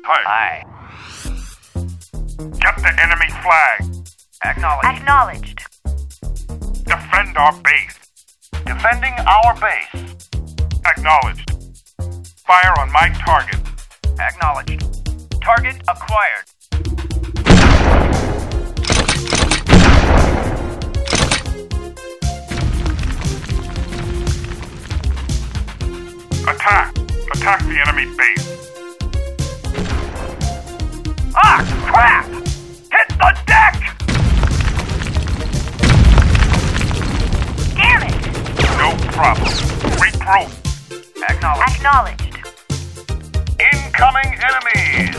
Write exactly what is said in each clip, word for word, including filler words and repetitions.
Hi. Get the enemy flag. Acknowledged. Acknowledged. Defend our base. Defending our base. Acknowledged. Fire on my target. Acknowledged. Target acquired. Attack! Attack the enemy base. Ah, crap! Hit the deck! Damn it! No problem. Regroup. Acknowledged. Acknowledged. Incoming enemies!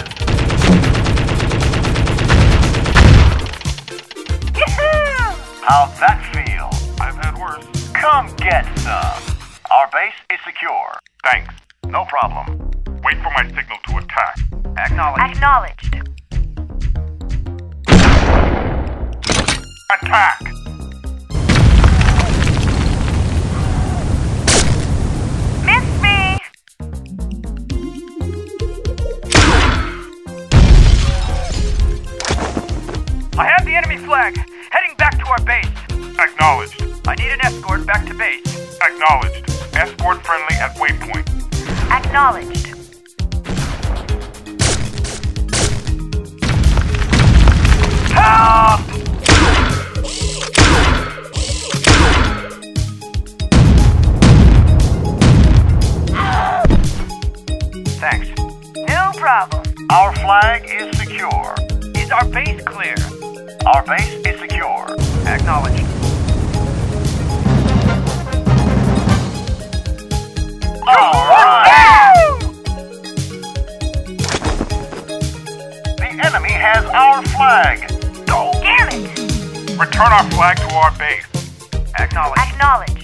Yoo-hoo! How'd that feel? I've had worse. Come get some. Our base is secure. Thanks. No problem. Wait for my signal to attack. Acknowledged. Acknowledged. Attack! Miss me! I have the enemy flag. Heading back to our base. Acknowledged. I need an escort back to base. Acknowledged. Escort friendly at waypoint. Acknowledged. Help! Thanks. No problem. Our flag is secure. Is our base clear? Our base is secure. Acknowledged. All right! The enemy has our flag. Damn it! Return our flag to our base. Acknowledged. Acknowledged.